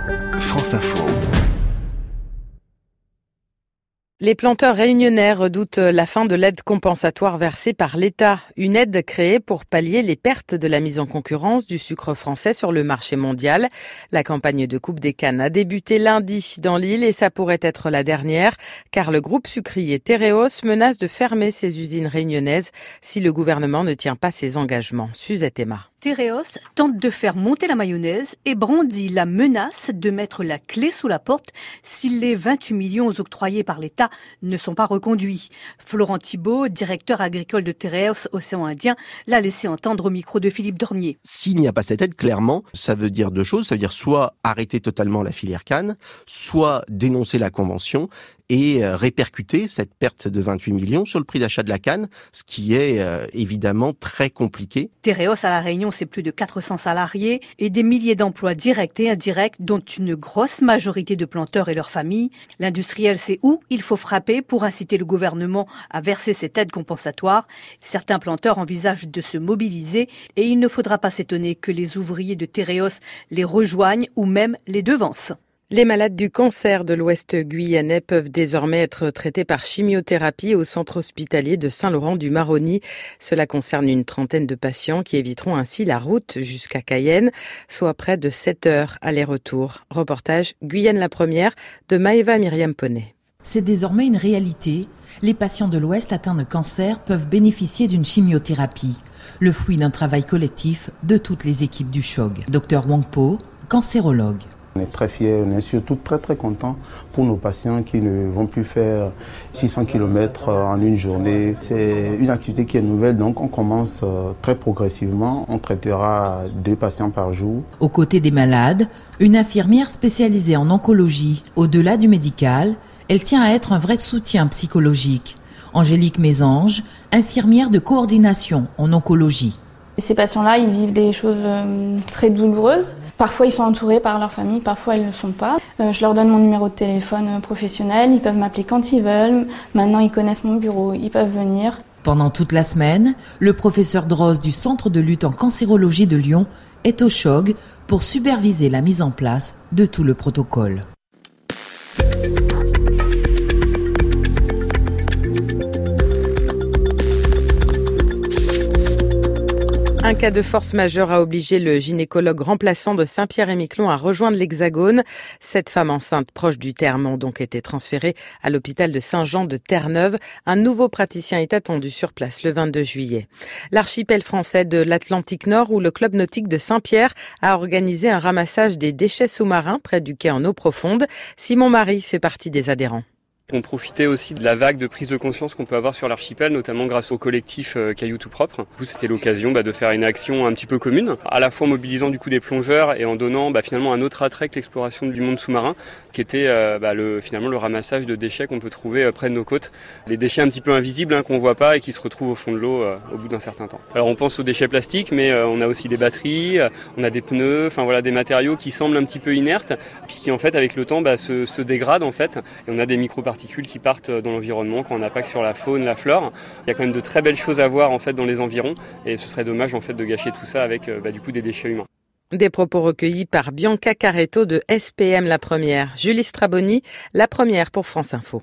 France Info. Les planteurs réunionnais redoutent la fin de l'aide compensatoire versée par l'État. Une aide créée pour pallier les pertes de la mise en concurrence du sucre français sur le marché mondial. La campagne de coupe des cannes a débuté lundi dans l'île et ça pourrait être la dernière, car le groupe sucrier Tereos menace de fermer ses usines réunionnaises si le gouvernement ne tient pas ses engagements. Suzette Emma. Tereos tente de faire monter la mayonnaise et brandit la menace de mettre la clé sous la porte si les 28 millions octroyés par l'État ne sont pas reconduits. Florent Thibault, directeur agricole de Tereos Océan Indien, l'a laissé entendre au micro de Philippe Dornier. S'il n'y a pas cette aide, clairement, ça veut dire deux choses. Ça veut dire soit arrêter totalement la filière canne, soit dénoncer la convention et répercuter cette perte de 28 millions sur le prix d'achat de la canne, ce qui est évidemment très compliqué. Tereos à La Réunion, c'est plus de 400 salariés et des milliers d'emplois directs et indirects, dont une grosse majorité de planteurs et leurs familles. L'industriel sait où il faut frapper pour inciter le gouvernement à verser cette aide compensatoire. Certains planteurs envisagent de se mobiliser et il ne faudra pas s'étonner que les ouvriers de Tereos les rejoignent ou même les devancent. Les malades du cancer de l'Ouest guyanais peuvent désormais être traités par chimiothérapie au centre hospitalier de Saint-Laurent-du-Maroni. Cela concerne une trentaine de patients qui éviteront ainsi la route jusqu'à Cayenne, soit près de 7 heures aller-retour. Reportage Guyane la première de Maëva Myriam Poney. C'est désormais une réalité. Les patients de l'Ouest atteints de cancer peuvent bénéficier d'une chimiothérapie, le fruit d'un travail collectif de toutes les équipes du CHOG. Dr Wang Po, cancérologue. On est très fiers, on est surtout très contents pour nos patients qui ne vont plus faire 600 km en une journée. C'est une activité qui est nouvelle, donc on commence très progressivement. On traitera 2 patients par jour. Aux côtés des malades, une infirmière spécialisée en oncologie. Au-delà du médical, elle tient à être un vrai soutien psychologique. Angélique Mésange, infirmière de coordination en oncologie. Ces patients-là, ils vivent des choses très douloureuses. Parfois, ils sont entourés par leur famille, parfois, ils ne le sont pas. Je leur donne mon numéro de téléphone professionnel, ils peuvent m'appeler quand ils veulent. Maintenant, ils connaissent mon bureau, ils peuvent venir. Pendant toute la semaine, le professeur Droz du Centre de lutte en cancérologie de Lyon est au CHOG pour superviser la mise en place de tout le protocole. Un cas de force majeure a obligé le gynécologue remplaçant de Saint-Pierre-et-Miquelon à rejoindre l'Hexagone. 7 femmes enceintes proches du terme ont donc été transférées à l'hôpital de Saint-Jean de Terre-Neuve. Un nouveau praticien est attendu sur place le 22 juillet. L'archipel français de l'Atlantique Nord, où le club nautique de Saint-Pierre a organisé un ramassage des déchets sous-marins près du quai en eau profonde. Simon Marie fait partie des adhérents. On profitait aussi de la vague de prise de conscience qu'on peut avoir sur l'archipel, notamment grâce au collectif Cailloux tout propre. Du coup, c'était l'occasion de faire une action un petit peu commune, à la fois en mobilisant du coup des plongeurs et en donnant finalement un autre attrait que l'exploration du monde sous-marin, qui était finalement le ramassage de déchets qu'on peut trouver près de nos côtes. Les déchets un petit peu invisibles qu'on voit pas et qui se retrouvent au fond de l'eau au bout d'un certain temps. Alors on pense aux déchets plastiques, mais on a aussi des batteries, on a des pneus, des matériaux qui semblent un petit peu inertes, puis qui en fait avec le temps se dégradent en fait, et on a des microparticules qui partent dans l'environnement quand on impacte sur la faune, la flore. Il y a quand même de très belles choses à voir en fait dans les environs et ce serait dommage en fait de gâcher tout ça avec du coup des déchets humains. Des propos recueillis par Bianca Caretto de SPM La Première. Julie Straboni, La Première pour France Info.